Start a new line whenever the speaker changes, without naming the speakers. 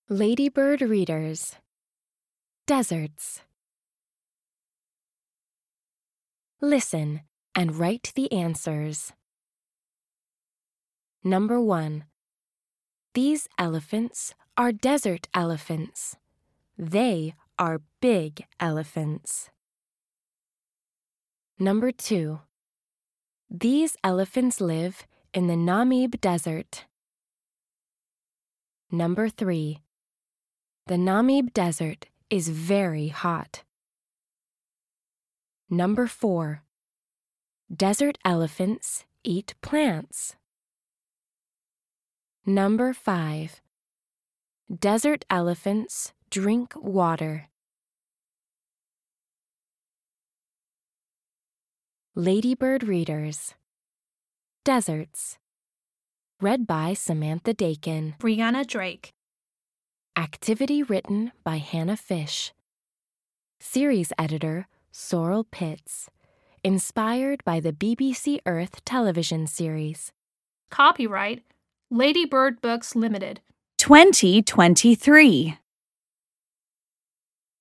Ladybird readers. Deserts. Listen and write the answers. Number 1. These elephants are desert elephants. They are big elephants. Number 2. These elephants live in the Namib Desert. Number 3. The Namib Desert is very hot. Number 4. Desert elephants eat plants. Number 5. Desert elephants drink water. Ladybird readers. Deserts. Read by Samantha Dakin.
Brianna Drake.
Activity written by Hannah Fish. Series editor Sorrel Pitts. Inspired by the BBC Earth television series.
Copyright Ladybird Books Limited.
2023.